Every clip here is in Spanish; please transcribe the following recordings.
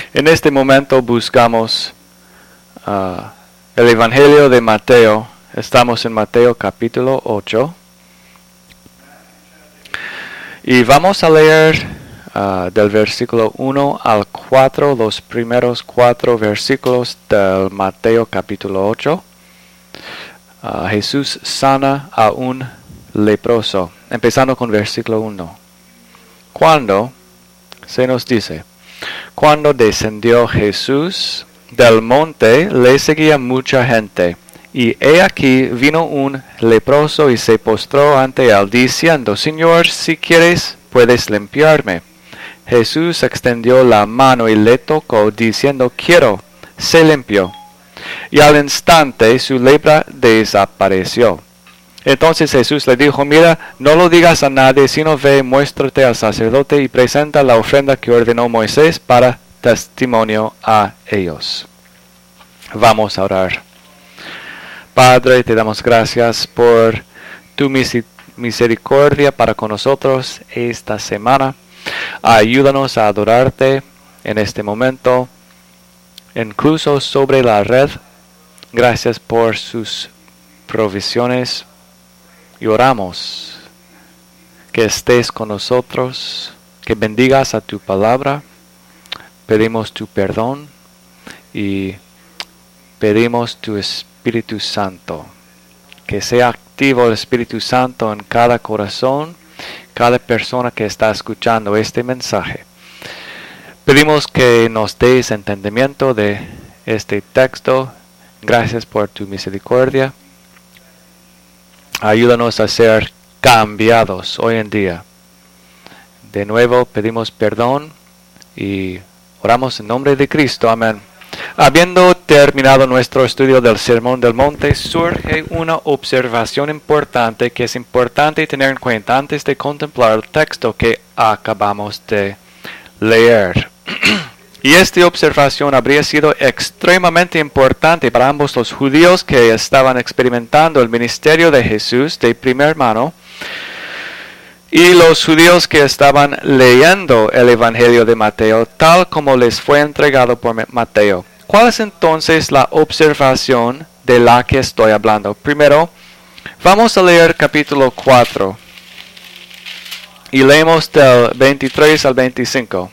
En este momento buscamos el Evangelio de Mateo. Estamos en Mateo capítulo 8. Y vamos a leer del versículo 1 al 4, los primeros 4 versículos del Mateo capítulo 8. Jesús sana a un leproso. Empezando con versículo 1. Cuando, se nos dice, cuando descendió Jesús del monte, le seguía mucha gente. Y he aquí vino un leproso y se postró ante él, diciendo, Señor, si quieres, puedes limpiarme. Jesús extendió la mano y le tocó, diciendo, quiero, se limpió. Y al instante su lepra desapareció. Entonces Jesús le dijo, mira, no lo digas a nadie, sino ve, muéstrate al sacerdote y presenta la ofrenda que ordenó Moisés para testimonio a ellos. Vamos a orar. Padre, te damos gracias por tu misericordia para con nosotros esta semana. Ayúdanos a adorarte en este momento, incluso sobre la red. Gracias por sus provisiones. Y oramos que estés con nosotros, que bendigas a tu palabra. Pedimos tu perdón y pedimos tu Espíritu Santo. Que sea activo el Espíritu Santo en cada corazón, cada persona que está escuchando este mensaje. Pedimos que nos des entendimiento de este texto. Gracias por tu misericordia. Ayúdanos a ser cambiados hoy en día. De nuevo pedimos perdón y oramos en nombre de Cristo. Amén. Habiendo terminado nuestro estudio del Sermón del Monte, surge una observación importante que es importante tener en cuenta antes de contemplar el texto que acabamos de leer. Y esta observación habría sido extremadamente importante para ambos los judíos que estaban experimentando el ministerio de Jesús de primera mano y los judíos que estaban leyendo el Evangelio de Mateo tal como les fue entregado por Mateo. ¿Cuál es entonces la observación de la que estoy hablando? Primero, vamos a leer capítulo 4 y leemos del 23 al 25.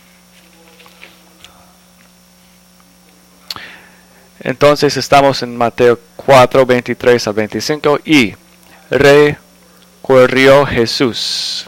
Entonces estamos en Mateo 4, 23 al 25. Y recorrió Jesús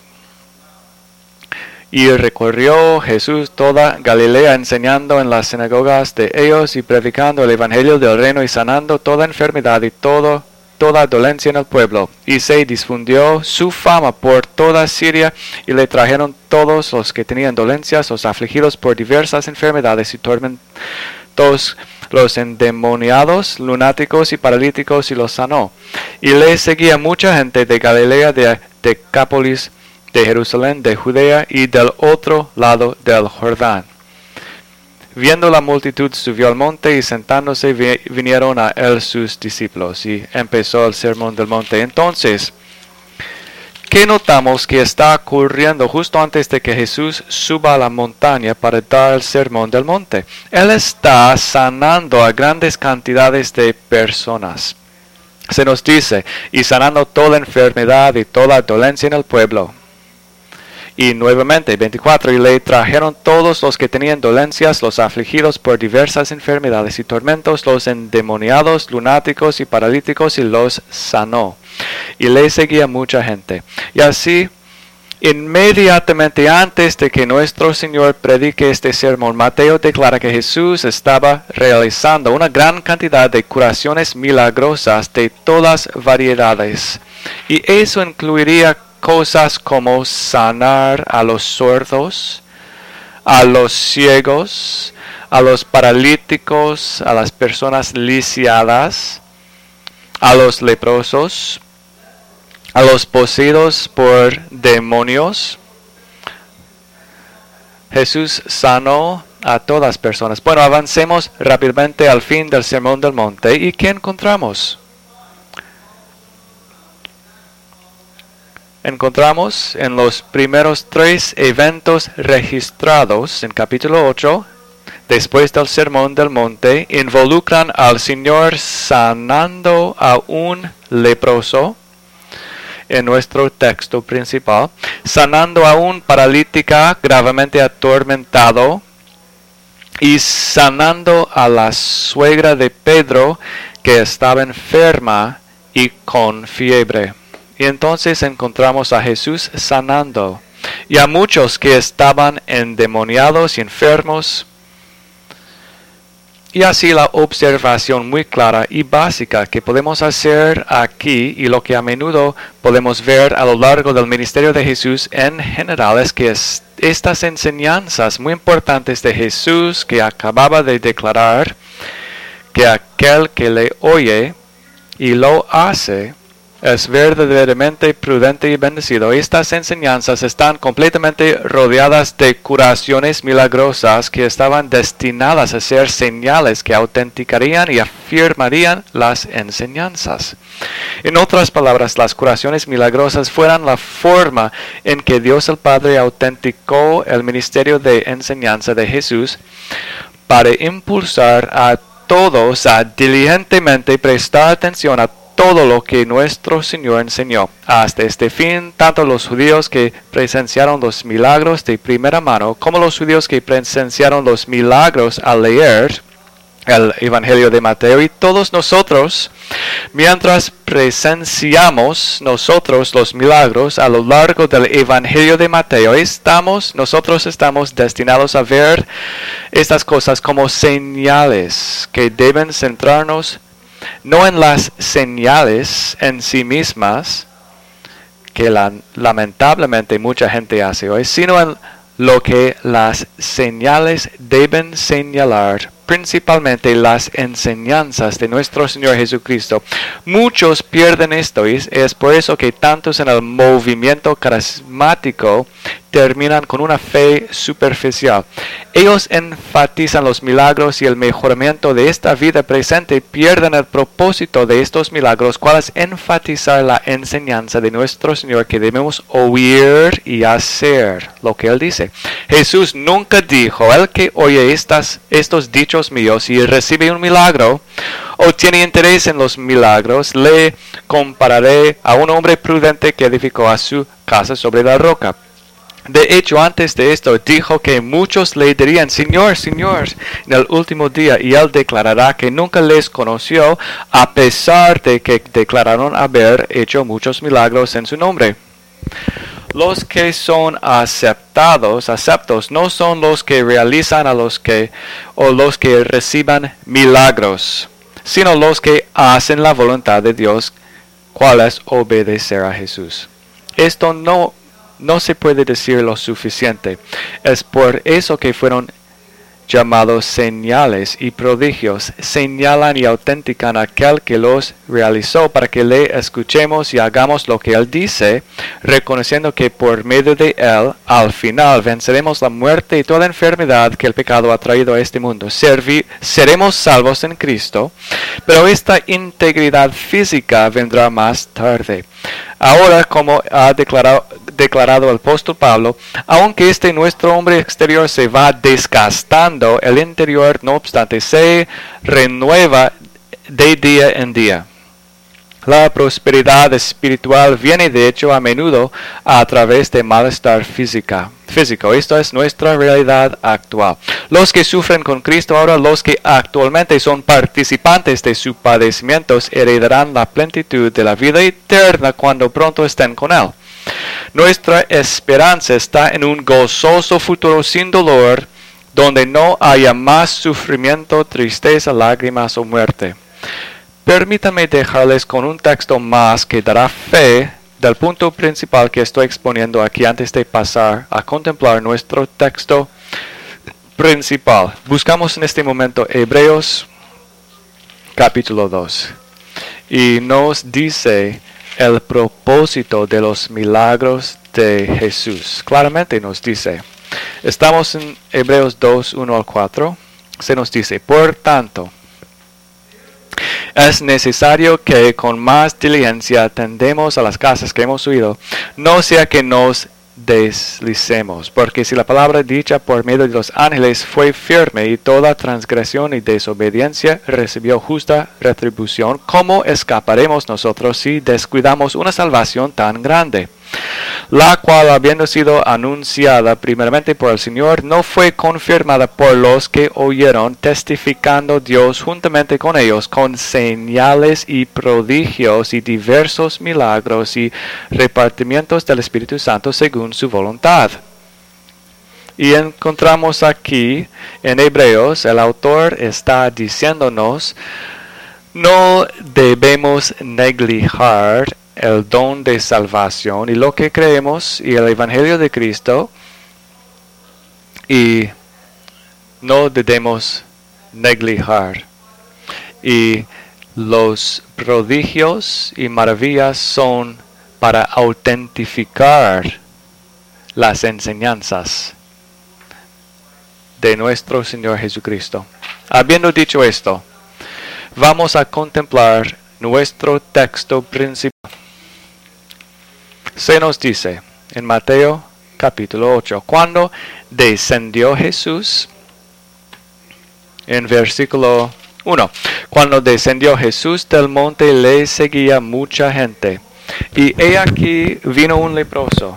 toda Galilea, enseñando en las sinagogas de ellos y predicando el evangelio del reino y sanando toda enfermedad y toda dolencia en el pueblo. Y se difundió su fama por toda Siria, y le trajeron todos los que tenían dolencias, los afligidos por diversas enfermedades y tormentos, los endemoniados, lunáticos y paralíticos, y los sanó. Y le seguía mucha gente de Galilea, de Decápolis, de Jerusalén, de Judea y del otro lado del Jordán. Viendo la multitud, subió al monte, y sentándose vinieron a él sus discípulos. Y empezó el sermón del monte. Entonces, ¿qué notamos que está ocurriendo justo antes de que Jesús suba a la montaña para dar el sermón del monte? Él está sanando a grandes cantidades de personas. Se nos dice, y sanando toda enfermedad y toda dolencia en el pueblo. Y nuevamente, 24, y le trajeron todos los que tenían dolencias, los afligidos por diversas enfermedades y tormentos, los endemoniados, lunáticos y paralíticos, y los sanó. Y le seguía mucha gente. Y así, inmediatamente antes de que nuestro Señor predique este sermón, Mateo declara que Jesús estaba realizando una gran cantidad de curaciones milagrosas de todas variedades. Y eso incluiría cosas como sanar a los sordos, a los ciegos, a los paralíticos, a las personas lisiadas, a los leprosos, a los poseídos por demonios. Jesús sanó a todas personas. Bueno, avancemos rápidamente al fin del Sermón del Monte. ¿Y qué encontramos? Encontramos en los primeros 3 eventos registrados en capítulo 8 después del Sermón del Monte, involucran al Señor sanando a un leproso, en nuestro texto principal, sanando a un paralítica gravemente atormentado y sanando a la suegra de Pedro que estaba enferma y con fiebre. Y entonces encontramos a Jesús sanando y a muchos que estaban endemoniados y enfermos. Y así la observación muy clara y básica que podemos hacer aquí y lo que a menudo podemos ver a lo largo del ministerio de Jesús en general es que estas enseñanzas muy importantes de Jesús que acababa de declarar, que aquel que le oye y lo hace es verdaderamente prudente y bendecido. Estas enseñanzas están completamente rodeadas de curaciones milagrosas que estaban destinadas a ser señales que autenticarían y afirmarían las enseñanzas. En otras palabras, las curaciones milagrosas fueran la forma en que Dios el Padre autenticó el ministerio de enseñanza de Jesús para impulsar a todos a diligentemente prestar atención a todo lo que nuestro Señor enseñó. Hasta este fin, tanto los judíos que presenciaron los milagros de primera mano, como los judíos que presenciaron los milagros al leer el Evangelio de Mateo, y todos nosotros, mientras presenciamos nosotros los milagros a lo largo del Evangelio de Mateo, nosotros estamos destinados a ver estas cosas como señales que deben centrarnos no en las señales en sí mismas, que lamentablemente mucha gente hace hoy, sino en lo que las señales deben señalar, principalmente las enseñanzas de nuestro Señor Jesucristo. Muchos pierden esto y es por eso que tantos en el movimiento carismático terminan con una fe superficial. Ellos enfatizan los milagros y el mejoramiento de esta vida presente y pierden el propósito de estos milagros, cual es enfatizar la enseñanza de nuestro Señor que debemos oír y hacer lo que Él dice. Jesús nunca dijo: el que oye estos dichos míos y recibe un milagro o tiene interés en los milagros, le compararé a un hombre prudente que edificó a su casa sobre la roca. De hecho, antes de esto, dijo que muchos le dirían: Señor, Señor, en el último día, y Él declarará que nunca les conoció, a pesar de que declararon haber hecho muchos milagros en su nombre. Los que son aceptos, no son los que realizan los que reciban milagros, sino los que hacen la voluntad de Dios, cual es obedecer a Jesús. Esto no se puede decir lo suficiente. Es por eso que fueron llamados señales y prodigios. Señalan y autentican a aquel que los realizó para que le escuchemos y hagamos lo que Él dice, reconociendo que por medio de Él, al final, venceremos la muerte y toda enfermedad que el pecado ha traído a este mundo. Seremos salvos en Cristo, pero esta integridad física vendrá más tarde. Ahora, como ha declarado el apóstol Pablo, aunque nuestro hombre exterior se va desgastando, el interior, no obstante, se renueva de día en día. La prosperidad espiritual viene de hecho a menudo a través de malestar físico. Esto es nuestra realidad actual. Los que sufren con Cristo ahora, los que actualmente son participantes de sus padecimientos, heredarán la plenitud de la vida eterna cuando pronto estén con Él. Nuestra esperanza está en un gozoso futuro sin dolor, donde no haya más sufrimiento, tristeza, lágrimas o muerte. Permítanme dejarles con un texto más que dará fe del punto principal que estoy exponiendo aquí antes de pasar a contemplar nuestro texto principal. Buscamos en este momento Hebreos capítulo 2 y nos dice el propósito de los milagros de Jesús. Claramente nos dice, estamos en Hebreos 2, 1 al 4, se nos dice: por tanto, es necesario que con más diligencia atendemos a las cosas que hemos oído, no sea que nos deslicemos. Porque si la palabra dicha por medio de los ángeles fue firme y toda transgresión y desobediencia recibió justa retribución, ¿cómo escaparemos nosotros si descuidamos una salvación tan grande? La cual, habiendo sido anunciada primeramente por el Señor, no fue confirmada por los que oyeron, testificando Dios juntamente con ellos, con señales y prodigios y diversos milagros y repartimientos del Espíritu Santo según su voluntad. Y encontramos aquí en Hebreos, el autor está diciéndonos, no debemos neglijar el don de salvación y lo que creemos y el Evangelio de Cristo, y no debemos neglijar. Y los prodigios y maravillas son para autentificar las enseñanzas de nuestro Señor Jesucristo. Habiendo dicho esto, vamos a contemplar nuestro texto principal. Se nos dice en Mateo capítulo 8, cuando descendió Jesús, en versículo 1, cuando descendió Jesús del monte le seguía mucha gente, y he aquí vino un leproso.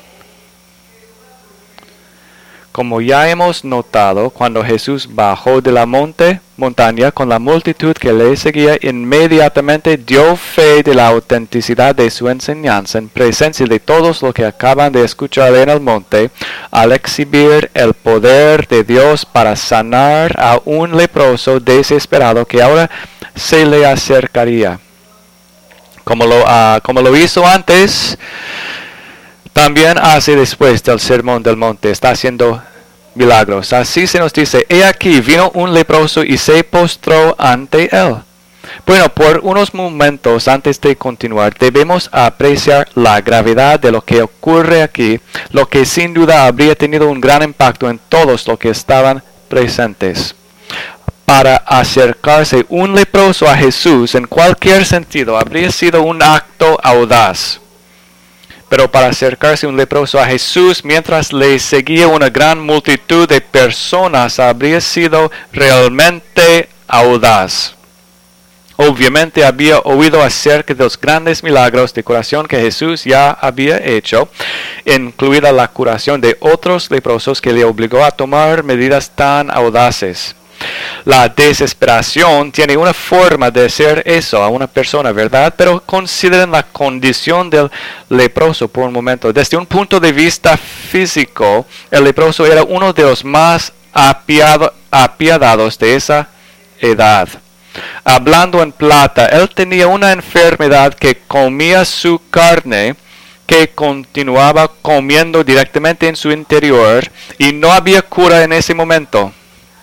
Como ya hemos notado, cuando Jesús bajó de la montaña con la multitud que le seguía, inmediatamente dio fe de la autenticidad de su enseñanza en presencia de todos los que acaban de escucharle en el monte, al exhibir el poder de Dios para sanar a un leproso desesperado que ahora se le acercaría. Como lo hizo antes, también hace después del sermón del monte, está haciendo milagros. Así se nos dice, he aquí vino un leproso y se postró ante él. Bueno, por unos momentos antes de continuar, debemos apreciar la gravedad de lo que ocurre aquí, lo que sin duda habría tenido un gran impacto en todos los que estaban presentes. Para acercarse un leproso a Jesús en cualquier sentido habría sido un acto audaz. Pero para acercarse un leproso a Jesús mientras le seguía una gran multitud de personas habría sido realmente audaz. Obviamente había oído acerca de los grandes milagros de curación que Jesús ya había hecho, incluida la curación de otros leprosos que le obligó a tomar medidas tan audaces. La desesperación tiene una forma de hacer eso a una persona, ¿verdad? Pero consideren la condición del leproso por un momento. Desde un punto de vista físico, el leproso era uno de los más apiadados de esa edad. Hablando en plata, él tenía una enfermedad que comía su carne, que continuaba comiendo directamente en su interior, y no había cura en ese momento.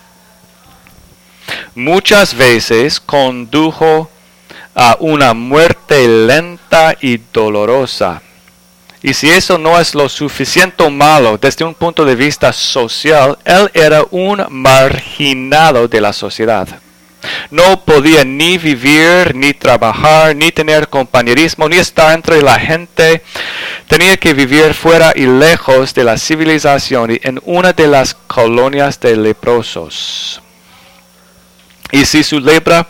Muchas veces condujo a una muerte lenta y dolorosa. Y si eso no es lo suficiente malo desde un punto de vista social, él era un marginado de la sociedad. No podía ni vivir, ni trabajar, ni tener compañerismo, ni estar entre la gente. Tenía que vivir fuera y lejos de la civilización y en una de las colonias de leprosos. Y si su lepra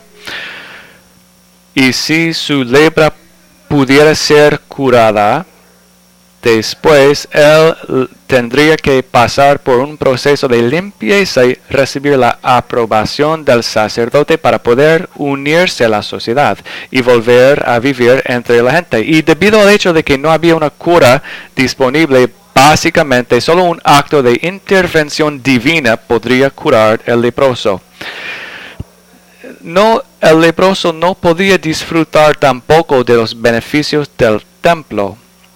pudiera ser curada, después él tendría que pasar por un proceso de limpieza y recibir la aprobación del sacerdote para poder unirse a la sociedad y volver a vivir entre la gente. Y debido al hecho de que no había una cura disponible, básicamente solo un acto de intervención divina podría curar el leproso. El leproso no podía disfrutar tampoco de los beneficios del templo.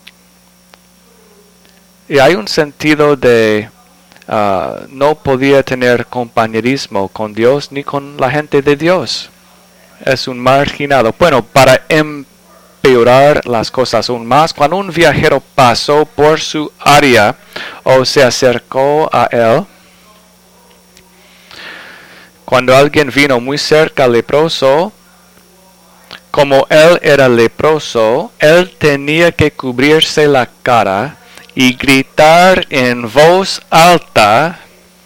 Y hay un sentido de no podía tener compañerismo con Dios ni con la gente de Dios. Es un marginado. Bueno, para empeorar las cosas aún más, cuando un viajero pasó por su área o se acercó a él, cuando alguien vino muy cerca al leproso, como él era leproso, él tenía que cubrirse la cara y gritar en voz alta,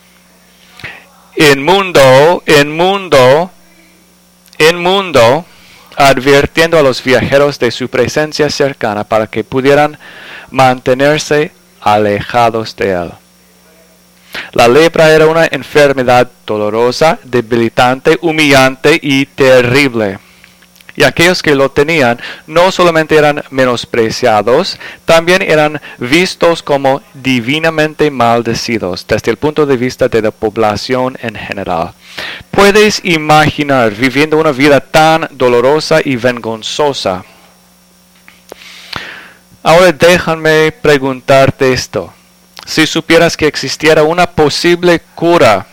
inmundo, inmundo, inmundo, advirtiendo a los viajeros de su presencia cercana para que pudieran mantenerse alejados de él. La lepra era una enfermedad dolorosa, debilitante, humillante y terrible. Y aquellos que lo tenían no solamente eran menospreciados, también eran vistos como divinamente maldecidos desde el punto de vista de la población en general. ¿Puedes imaginar viviendo una vida tan dolorosa y vergonzosa? Ahora déjame preguntarte esto. Si supieras que existiera una posible cura,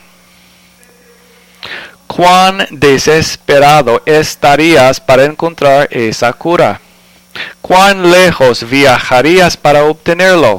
¿cuán desesperado estarías para encontrar esa cura? ¿Cuán lejos viajarías para obtenerlo?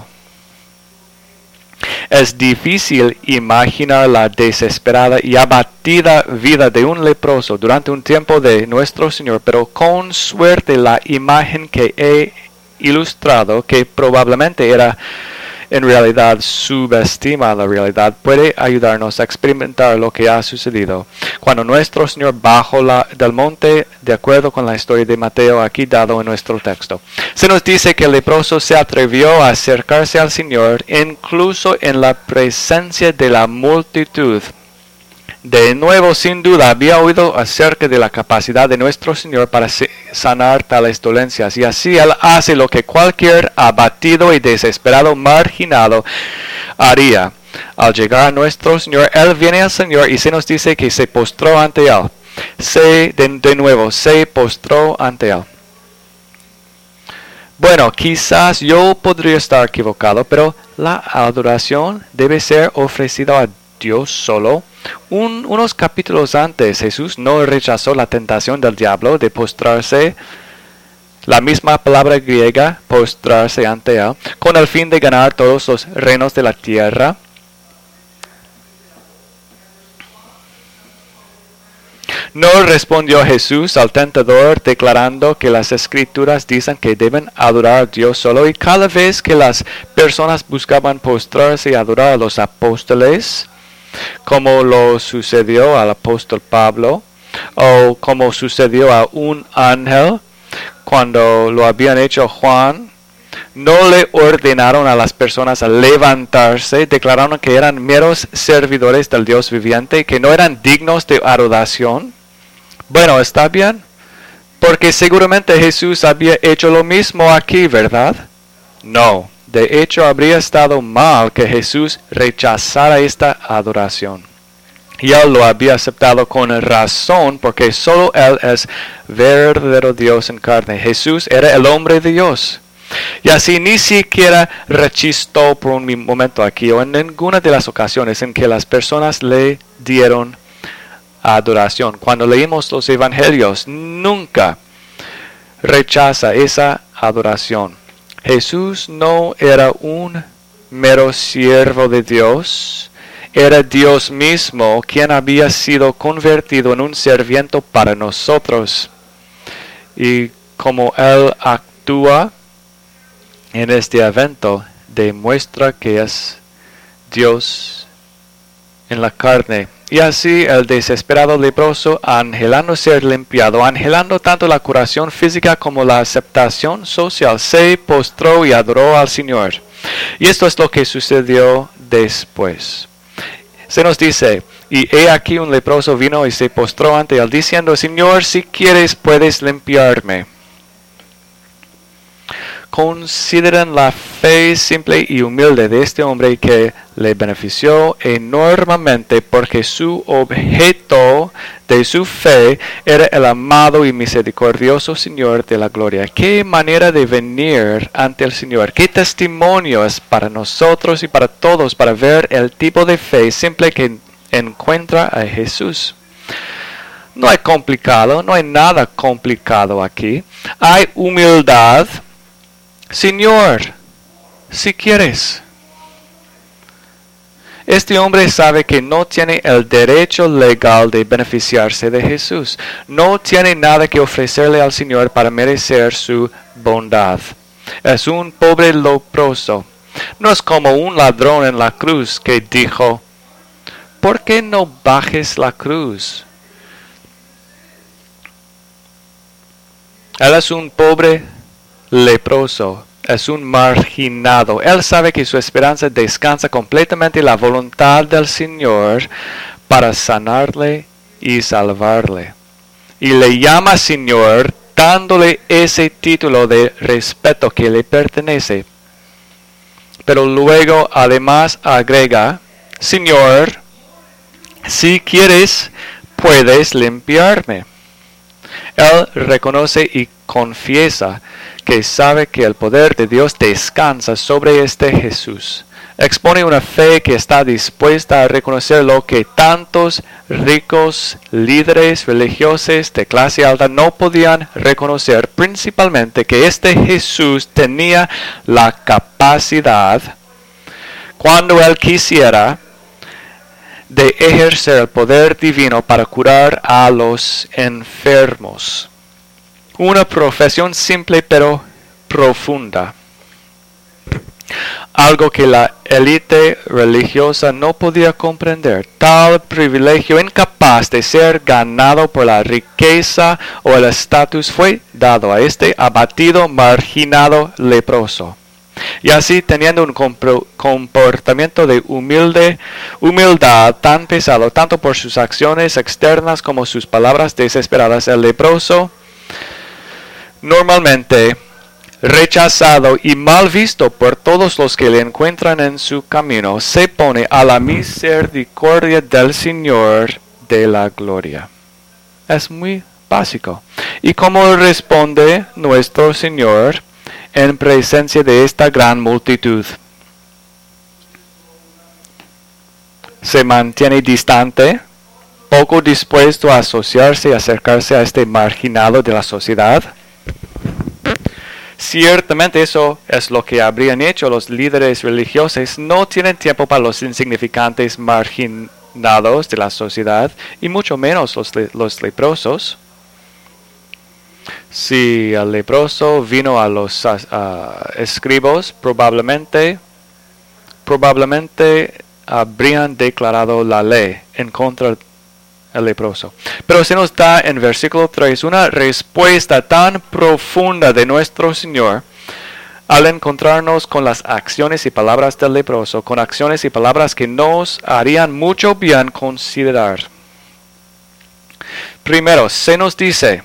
Es difícil imaginar la desesperada y abatida vida de un leproso durante un tiempo de nuestro Señor, pero con suerte la imagen que he ilustrado, que probablemente era en realidad subestima la realidad, puede ayudarnos a experimentar lo que ha sucedido cuando nuestro Señor bajó del monte, de acuerdo con la historia de Mateo aquí dado en nuestro texto. Se nos dice que el leproso se atrevió a acercarse al Señor incluso en la presencia de la multitud. De nuevo, sin duda, había oído acerca de la capacidad de nuestro Señor para sanar tales dolencias, y así Él hace lo que cualquier abatido y desesperado marginado haría. Al llegar a nuestro Señor, Él viene al Señor y se nos dice que se postró ante Él. De nuevo, se postró ante Él. Bueno, quizás yo podría estar equivocado, pero la adoración debe ser ofrecida a Dios solo. Unos capítulos antes, Jesús no rechazó la tentación del diablo de postrarse, la misma palabra griega, postrarse ante él, con el fin de ganar todos los reinos de la tierra. No respondió Jesús al tentador declarando que las escrituras dicen que deben adorar a Dios solo, y cada vez que las personas buscaban postrarse y adorar a los apóstoles, como lo sucedió al apóstol Pablo, o como sucedió a un ángel cuando lo habían hecho Juan, no le ordenaron a las personas a levantarse, declararon que eran meros servidores del Dios viviente, que no eran dignos de adoración. Bueno, está bien, porque seguramente Jesús había hecho lo mismo aquí, ¿verdad? No. De hecho, habría estado mal que Jesús rechazara esta adoración. Y Él lo había aceptado con razón, porque solo Él es verdadero Dios en carne. Jesús era el hombre de Dios. Y así ni siquiera rechistó por un momento aquí, o en ninguna de las ocasiones en que las personas le dieron adoración. Cuando leímos los evangelios, nunca rechaza esa adoración. Jesús no era un mero siervo de Dios, era Dios mismo quien había sido convertido en un sierviento para nosotros. Y como Él actúa en este evento, demuestra que es Dios en la carne. Y así el desesperado leproso, anhelando ser limpiado, anhelando tanto la curación física como la aceptación social, se postró y adoró al Señor. Y esto es lo que sucedió después. Se nos dice, y he aquí un leproso vino y se postró ante él, diciendo, Señor, si quieres puedes limpiarme. Consideran la fe simple y humilde de este hombre que le benefició enormemente porque su objeto de su fe era el amado y misericordioso Señor de la gloria. Qué manera de venir ante el Señor. Qué testimonio es para nosotros y para todos para ver el tipo de fe simple que encuentra a Jesús. No hay complicado, no hay nada complicado aquí. Hay humildad. Señor, si quieres. Este hombre sabe que no tiene el derecho legal de beneficiarse de Jesús. No tiene nada que ofrecerle al Señor para merecer su bondad. Es un pobre leproso. No es como un ladrón en la cruz que dijo, ¿por qué no bajes la cruz? Él es un pobre leproso, es un marginado. Él sabe que su esperanza descansa completamente en la voluntad del Señor para sanarle y salvarle. Y le llama Señor, dándole ese título de respeto que le pertenece. Pero luego además agrega, Señor, si quieres, puedes limpiarme. Él reconoce y confiesa que sabe que el poder de Dios descansa sobre este Jesús. Expone una fe que está dispuesta a reconocer lo que tantos ricos líderes religiosos de clase alta no podían reconocer, principalmente que este Jesús tenía la capacidad, cuando él quisiera, de ejercer el poder divino para curar a los enfermos. Una profesión simple pero profunda. Algo que la élite religiosa no podía comprender. Tal privilegio incapaz de ser ganado por la riqueza o el estatus fue dado a este abatido, marginado leproso. Y así, teniendo un comportamiento de humildad tan pesado, tanto por sus acciones externas como sus palabras desesperadas, el leproso, normalmente rechazado y mal visto por todos los que le encuentran en su camino, se pone a la misericordia del Señor de la gloria. Es muy básico. ¿Y cómo responde nuestro Señor en presencia de esta gran multitud? Se mantiene distante, poco dispuesto a asociarse y acercarse a este marginado de la sociedad. Ciertamente eso es lo que habrían hecho los líderes religiosos. No tienen tiempo para los insignificantes marginados de la sociedad, y mucho menos los leprosos. Si el leproso vino a los escribas, probablemente habrían declarado la ley en contra del leproso. Pero se nos da en versículo 3 una respuesta tan profunda de nuestro Señor al encontrarnos con las acciones y palabras del leproso, con acciones y palabras que nos harían mucho bien considerar. Primero, se nos dice,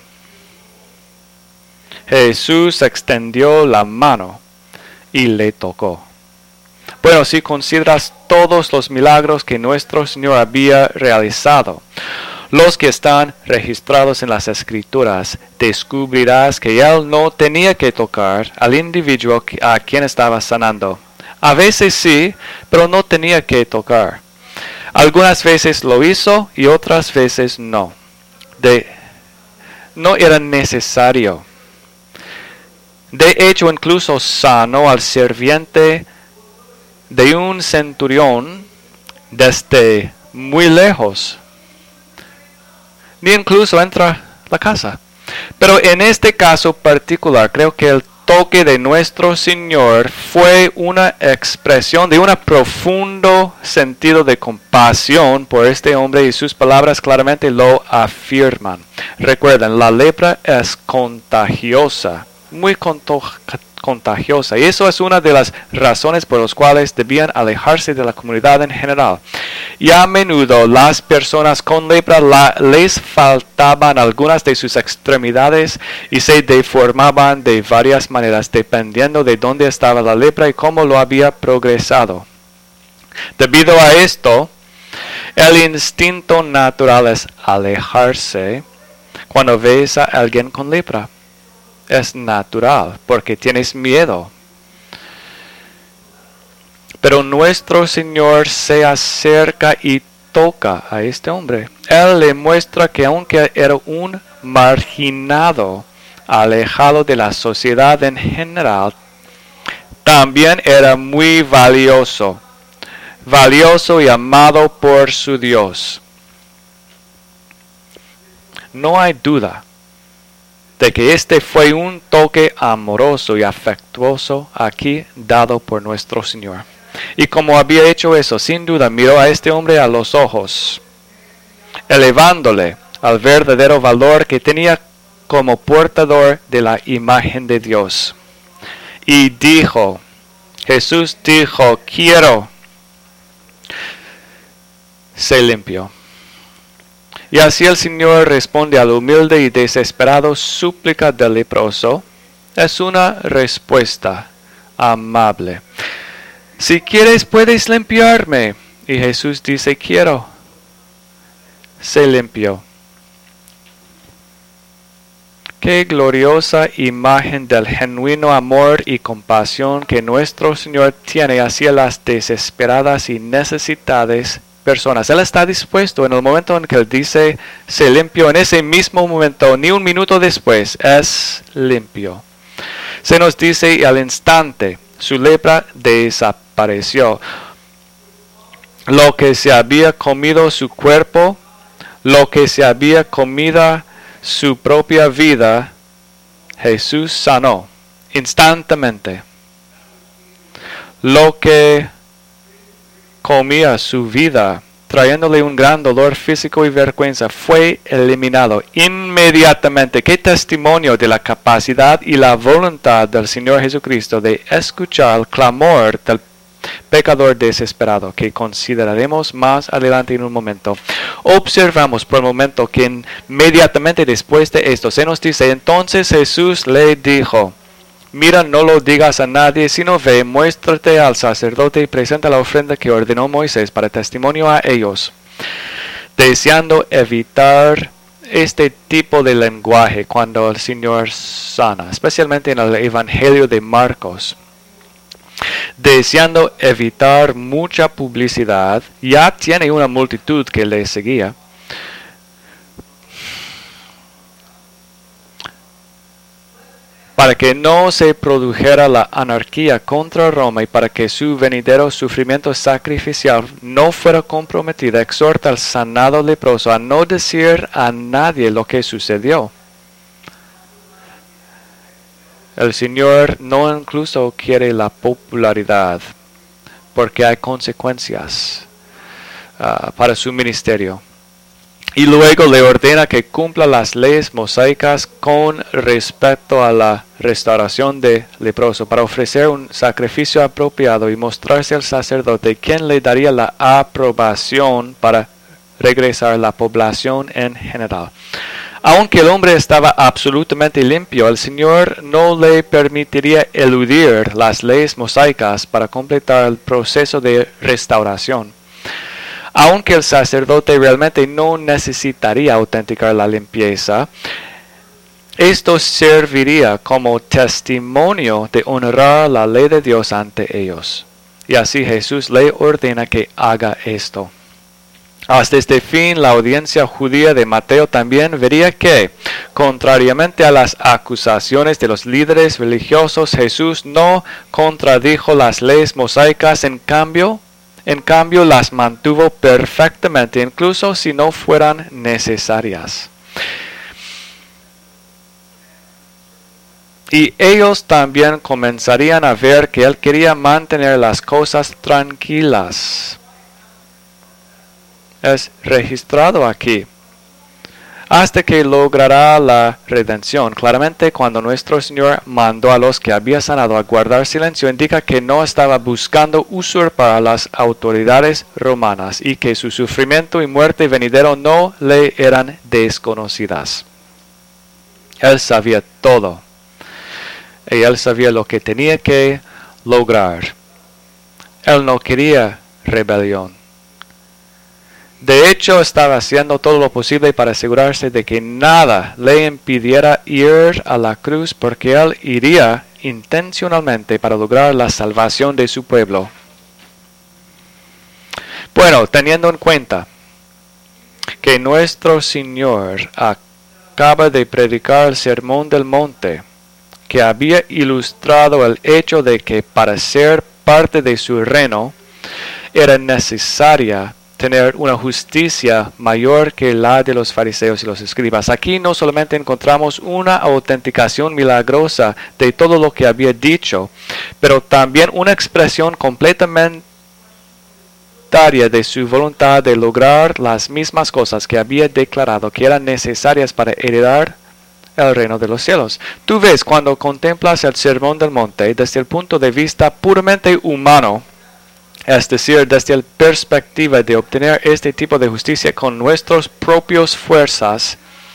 Jesús extendió la mano y le tocó. Bueno, si consideras todos los milagros que nuestro Señor había realizado, los que están registrados en las Escrituras, descubrirás que Él no tenía que tocar al individuo a quien estaba sanando. A veces sí, pero no tenía que tocar. Algunas veces lo hizo y otras veces no. No era necesario. De hecho, incluso sanó al sirviente de un centurión desde muy lejos. Ni incluso entra a la casa. Pero en este caso particular, creo que el toque de nuestro Señor fue una expresión de un profundo sentido de compasión por este hombre, y sus palabras claramente lo afirman. Recuerden, la lepra es contagiosa, muy contagiosa, y eso es una de las razones por las cuales debían alejarse de la comunidad en general. Y a menudo las personas con lepra les faltaban algunas de sus extremidades y se deformaban de varias maneras dependiendo de dónde estaba la lepra y cómo lo había progresado. Debido a esto, el instinto natural es alejarse cuando ves a alguien con lepra. Es natural, porque tienes miedo. Pero nuestro Señor se acerca y toca a este hombre. Él le muestra que aunque era un marginado, alejado de la sociedad en general, también era muy valioso y amado por su Dios. No hay duda de que este fue un toque amoroso y afectuoso aquí dado por nuestro Señor. Y como había hecho eso, sin duda miró a este hombre a los ojos, elevándole al verdadero valor que tenía como portador de la imagen de Dios. Y dijo, Jesús dijo, quiero, sé limpio. Y así el Señor responde a la humilde y desesperado súplica del leproso. Es una respuesta amable. Si quieres, puedes limpiarme. Y Jesús dice, quiero. Se limpió. Qué gloriosa imagen del genuino amor y compasión que nuestro Señor tiene hacia las desesperadas y necesitadas personas. Él está dispuesto en el momento en que Él dice, se limpió, en ese mismo momento, ni un minuto después, es limpio. Se nos dice, y al instante, su lepra desapareció. Lo que se había comido su cuerpo, lo que se había comido su propia vida, Jesús sanó instantáneamente. Lo que comía su vida, trayéndole un gran dolor físico y vergüenza, fue eliminado inmediatamente. Qué testimonio de la capacidad y la voluntad del Señor Jesucristo de escuchar el clamor del pecador desesperado, que consideraremos más adelante en un momento. Observamos por el momento que inmediatamente después de esto se nos dice, entonces Jesús le dijo, mira, no lo digas a nadie, sino ve, muéstrate al sacerdote y presenta la ofrenda que ordenó Moisés para testimonio a ellos, deseando evitar este tipo de lenguaje cuando el Señor sana, especialmente en el Evangelio de Marcos. Deseando evitar mucha publicidad, ya tiene una multitud que le seguía. Para que no se produjera la anarquía contra Roma y para que su venidero sufrimiento sacrificial no fuera comprometido, exhorta al sanado leproso a no decir a nadie lo que sucedió. El Señor no incluso quiere la popularidad, porque hay consecuencias para su ministerio. Y luego le ordena que cumpla las leyes mosaicas con respecto a la restauración del leproso, para ofrecer un sacrificio apropiado y mostrarse al sacerdote, quien le daría la aprobación para regresar a la población en general. Aunque el hombre estaba absolutamente limpio, el Señor no le permitiría eludir las leyes mosaicas para completar el proceso de restauración. Aunque el sacerdote realmente no necesitaría autenticar la limpieza, esto serviría como testimonio de honrar la ley de Dios ante ellos. Y así Jesús le ordena que haga esto. Hasta este fin, la audiencia judía de Mateo también vería que, contrariamente a las acusaciones de los líderes religiosos, Jesús no contradijo las leyes mosaicas, en cambio las mantuvo perfectamente, incluso si no fueran necesarias. Y ellos también comenzarían a ver que Él quería mantener las cosas tranquilas. Es registrado aquí, hasta que logrará la redención. Claramente, cuando nuestro Señor mandó a los que había sanado a guardar silencio, indica que no estaba buscando usurpar a las autoridades romanas y que su sufrimiento y muerte venidero no le eran desconocidas. Él sabía todo, y Él sabía lo que tenía que lograr. Él no quería rebelión. De hecho, estaba haciendo todo lo posible para asegurarse de que nada le impidiera ir a la cruz, porque Él iría intencionalmente para lograr la salvación de su pueblo. Bueno, teniendo en cuenta que nuestro Señor acaba de predicar el Sermón del Monte, que había ilustrado el hecho de que para ser parte de su reino era necesaria tener una justicia mayor que la de los fariseos y los escribas. Aquí no solamente encontramos una autenticación milagrosa de todo lo que había dicho, pero también una expresión completamente de su voluntad de lograr las mismas cosas que había declarado que eran necesarias para heredar el reino de los cielos. Tú ves, cuando contemplas el Sermón del Monte desde el punto de vista puramente humano, es decir, desde la perspectiva de obtener este tipo de justicia con nuestras propias fuerzas,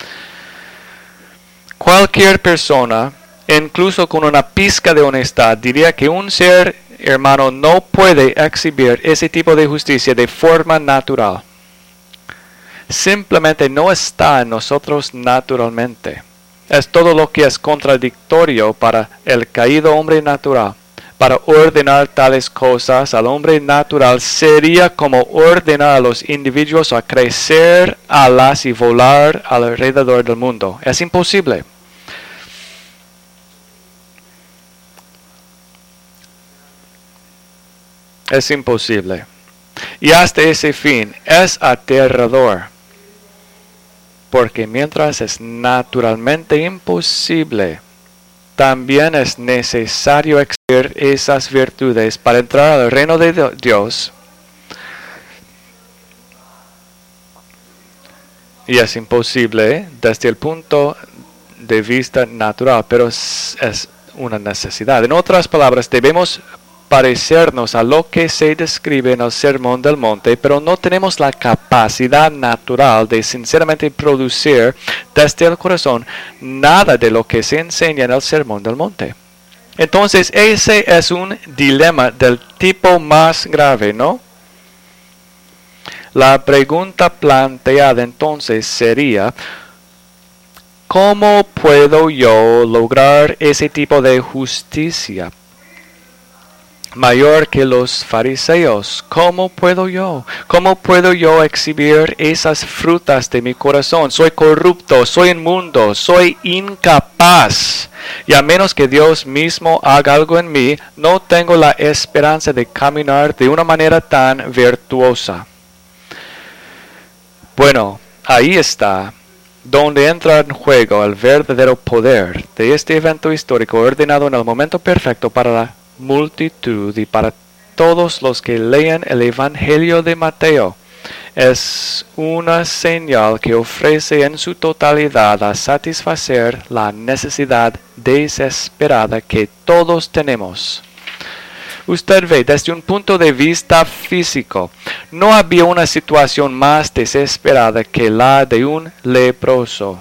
cualquier persona, incluso con una pizca de honestidad, diría que un ser hermano no puede exhibir ese tipo de justicia de forma natural. Simplemente no está en nosotros naturalmente. Es todo lo que es contradictorio para el caído hombre natural. Para ordenar tales cosas al hombre natural sería como ordenar a los individuos a crecer alas y volar alrededor del mundo. Es imposible. Es imposible. Y hasta ese fin es aterrador. Porque mientras es naturalmente imposible, también es necesario exhibir esas virtudes para entrar al reino de Dios. Y es imposible desde el punto de vista natural, pero es una necesidad. En otras palabras, debemos parecernos a lo que se describe en el Sermón del Monte, pero no tenemos la capacidad natural de sinceramente producir desde el corazón nada de lo que se enseña en el Sermón del Monte. Entonces, ese es un dilema del tipo más grave, ¿no? La pregunta planteada entonces sería: ¿cómo puedo yo lograr ese tipo de justicia mayor que los fariseos? ¿Cómo puedo yo? ¿Cómo puedo yo exhibir esas frutas de mi corazón? Soy corrupto, soy inmundo, soy incapaz. Y a menos que Dios mismo haga algo en mí, no tengo la esperanza de caminar de una manera tan virtuosa. Bueno, ahí está donde entra en juego el verdadero poder de este evento histórico ordenado en el momento perfecto para la multitud y para todos los que lean el Evangelio de Mateo. Es una señal que ofrece en su totalidad a satisfacer la necesidad desesperada que todos tenemos. Usted ve, desde un punto de vista físico, no había una situación más desesperada que la de un leproso.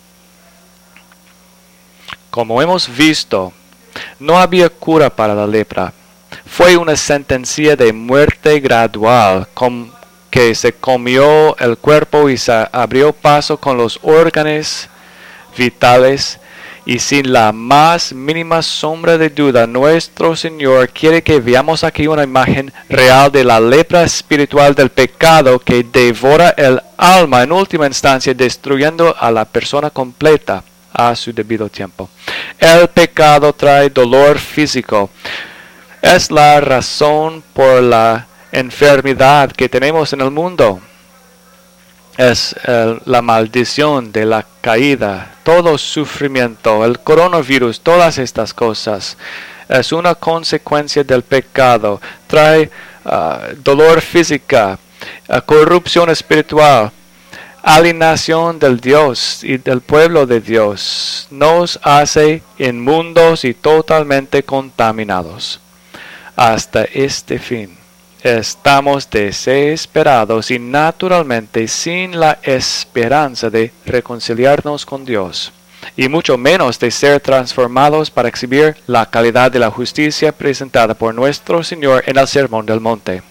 Como hemos visto, no había cura para la lepra. Fue una sentencia de muerte gradual, que se comió el cuerpo y se abrió paso con los órganos vitales. Y sin la más mínima sombra de duda, nuestro Señor quiere que veamos aquí una imagen real de la lepra espiritual del pecado que devora el alma en última instancia, destruyendo a la persona completa a su debido tiempo. El pecado trae dolor físico. Es la razón por la enfermedad que tenemos en el mundo. Es la maldición de la caída, todo sufrimiento, el coronavirus, todas estas cosas. Es una consecuencia del pecado. Trae dolor física, corrupción espiritual, alienación del Dios y del pueblo de Dios. Nos hace inmundos y totalmente contaminados. Hasta este fin estamos desesperados y naturalmente sin la esperanza de reconciliarnos con Dios, y mucho menos de ser transformados para exhibir la calidad de la justicia presentada por nuestro Señor en el Sermón del Monte.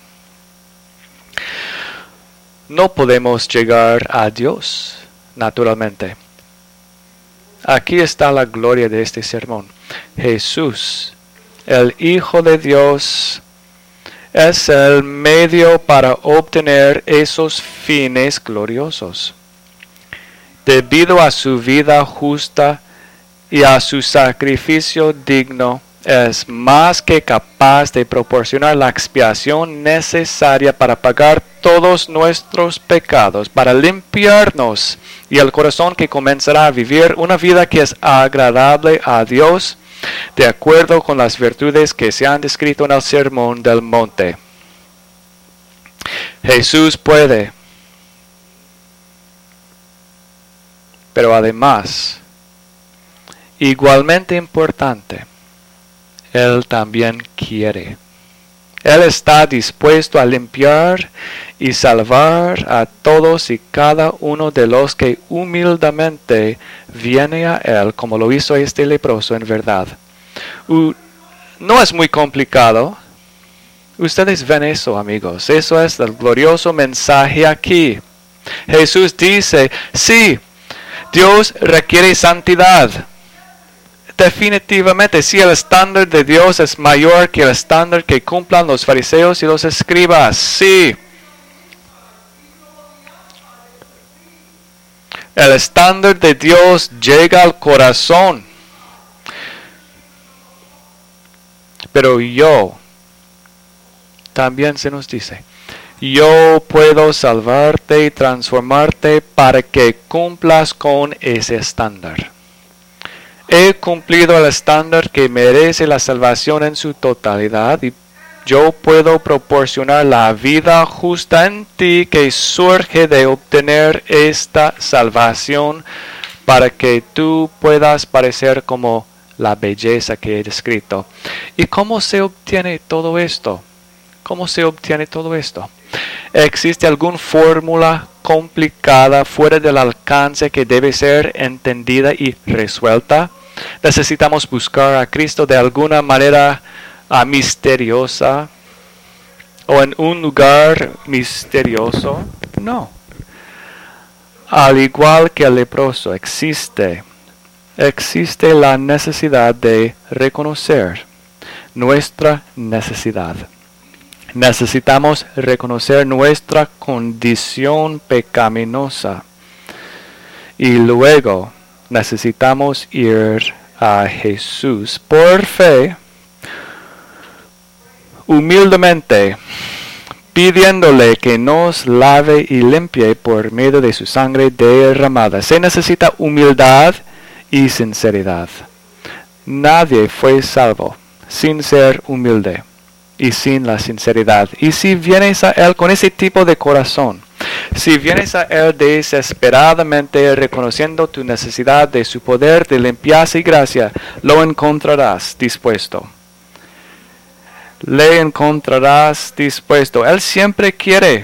No podemos llegar a Dios naturalmente. Aquí está la gloria de este sermón. Jesús, el Hijo de Dios, es el medio para obtener esos fines gloriosos. Debido a su vida justa y a su sacrificio digno, es más que capaz de proporcionar la expiación necesaria para pagar todos nuestros pecados, para limpiarnos, y el corazón que comenzará a vivir una vida que es agradable a Dios, de acuerdo con las virtudes que se han descrito en el Sermón del Monte. Jesús puede, pero además, igualmente importante, Él también quiere. Él está dispuesto a limpiar y salvar a todos y cada uno de los que humildemente viene a Él, como lo hizo este leproso en verdad. No es muy complicado. Ustedes ven eso, amigos. Eso es el glorioso mensaje aquí. Jesús dice, sí, Dios requiere santidad. Definitivamente, sí, el estándar de Dios es mayor que el estándar que cumplan los fariseos y los escribas. Sí. El estándar de Dios llega al corazón. Pero yo, también se nos dice, yo puedo salvarte y transformarte para que cumplas con ese estándar. He cumplido el estándar que merece la salvación en su totalidad y yo puedo proporcionar la vida justa en ti que surge de obtener esta salvación para que tú puedas parecer como la belleza que he descrito. ¿Y cómo se obtiene todo esto? ¿Cómo se obtiene todo esto? ¿Existe alguna fórmula complicada fuera del alcance que debe ser entendida y resuelta? ¿Necesitamos buscar a Cristo de alguna manera misteriosa o en un lugar misterioso? No. Al igual que el leproso, existe la necesidad de reconocer nuestra necesidad. Necesitamos reconocer nuestra condición pecaminosa y luego necesitamos ir a Jesús por fe, humildemente, pidiéndole que nos lave y limpie por medio de su sangre derramada. Se necesita humildad y sinceridad. Nadie fue salvo sin ser humilde y sin la sinceridad. Y si vienes a Él con ese tipo de corazón, si vienes a Él desesperadamente reconociendo tu necesidad de su poder de limpieza y gracia, lo encontrarás dispuesto. Le encontrarás dispuesto. Él siempre quiere.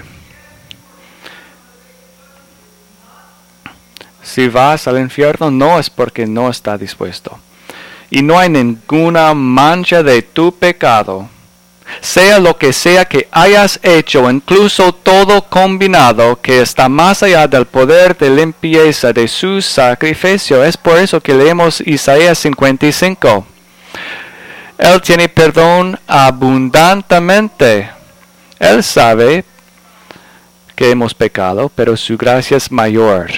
Si vas al infierno, no es porque no está dispuesto. Y no hay ninguna mancha de tu pecado, sea lo que sea que hayas hecho, incluso todo combinado, que está más allá del poder de limpieza de su sacrificio. Es por eso que leemos Isaías 55. Él tiene perdón abundantemente. Él sabe que hemos pecado, pero su gracia es mayor.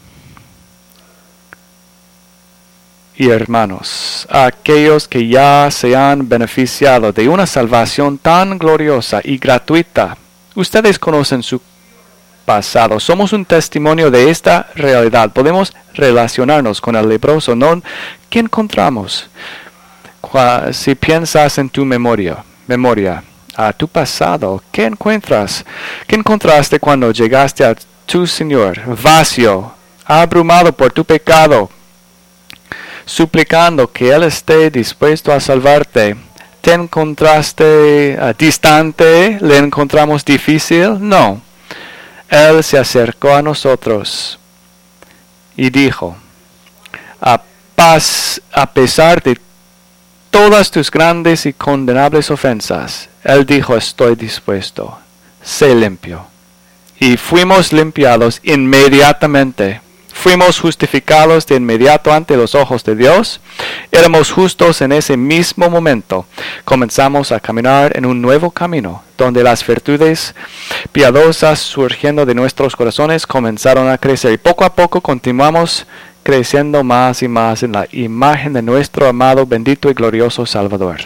Y hermanos, aquellos que ya se han beneficiado de una salvación tan gloriosa y gratuita, ustedes conocen su pasado. Somos un testimonio de esta realidad. Podemos relacionarnos con el leproso, ¿no? ¿Qué encontramos? Si piensas en tu memoria, a tu pasado, ¿qué encuentras? ¿Qué encontraste cuando llegaste a tu Señor, vacío, abrumado por tu pecado, suplicando que Él esté dispuesto a salvarte? ¿Te encontraste distante? ¿Le encontramos difícil? No. Él se acercó a nosotros y dijo, a pesar de todas tus grandes y condenables ofensas, Él dijo, estoy dispuesto, sé limpio. Y fuimos limpiados inmediatamente. Fuimos justificados de inmediato ante los ojos de Dios. Éramos justos en ese mismo momento. Comenzamos a caminar en un nuevo camino, donde las virtudes piadosas surgiendo de nuestros corazones comenzaron a crecer. Y poco a poco continuamos creciendo más y más en la imagen de nuestro amado, bendito y glorioso Salvador,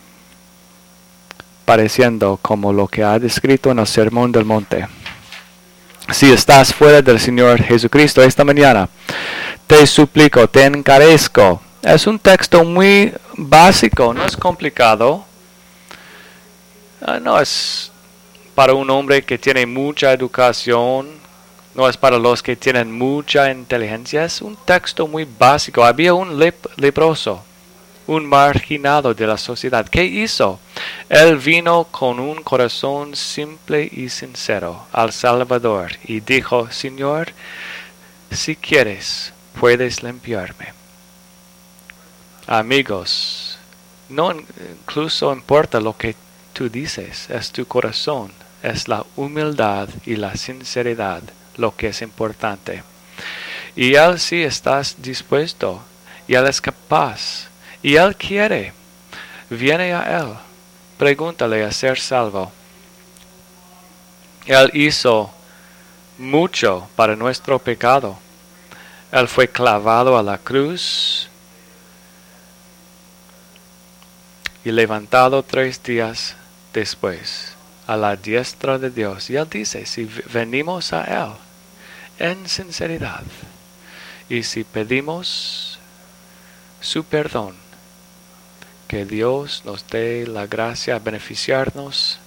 pareciendo como lo que ha descrito en el Sermón del Monte. Si estás fuera del Señor Jesucristo esta mañana, te suplico, te encarezco. Es un texto muy básico, no es complicado. No es para un hombre que tiene mucha educación, no es para los que tienen mucha inteligencia. Es un texto muy básico. Había un leproso, un marginado de la sociedad. ¿Qué hizo? Él vino con un corazón simple y sincero al Salvador y dijo: Señor, si quieres, puedes limpiarme. Amigos, no incluso importa lo que tú dices, es tu corazón, es la humildad y la sinceridad lo que es importante. Y Él sí está dispuesto, y Él es capaz, y Él quiere. Viene a Él, pregúntale a ser salvo. Él hizo mucho para nuestro pecado. Él fue clavado a la cruz y levantado 3 días después a la diestra de Dios. Y Él dice, si venimos a Él en sinceridad y si pedimos su perdón, que Dios nos dé la gracia a beneficiarnos,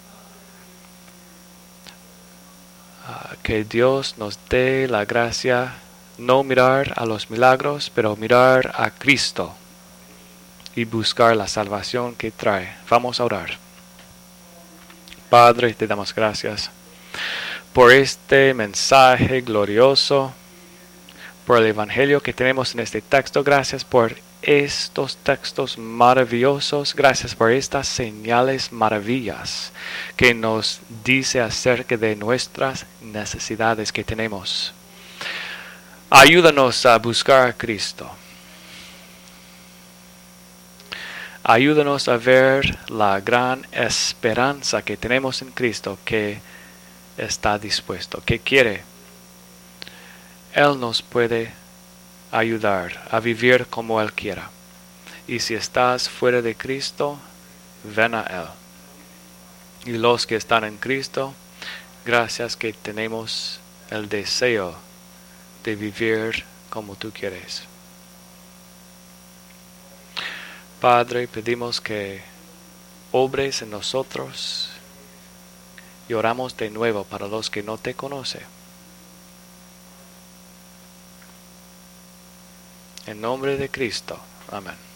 que Dios nos dé la gracia no mirar a los milagros, pero mirar a Cristo y buscar la salvación que trae. Vamos a orar. Padre, te damos gracias por este mensaje glorioso, por el Evangelio que tenemos en este texto. Gracias por estos textos maravillosos. Gracias por estas señales maravillas que nos dice acerca de nuestras necesidades que tenemos. Ayúdanos a buscar a Cristo. Ayúdanos a ver la gran esperanza que tenemos en Cristo, que está dispuesto, que quiere. Él nos puede ayudar a vivir como Él quiera. Y si estás fuera de Cristo, ven a Él. Y los que están en Cristo, gracias que tenemos el deseo de vivir como tú quieres. Padre, pedimos que obres en nosotros y oramos de nuevo para los que no te conocen. En nombre de Cristo. Amén.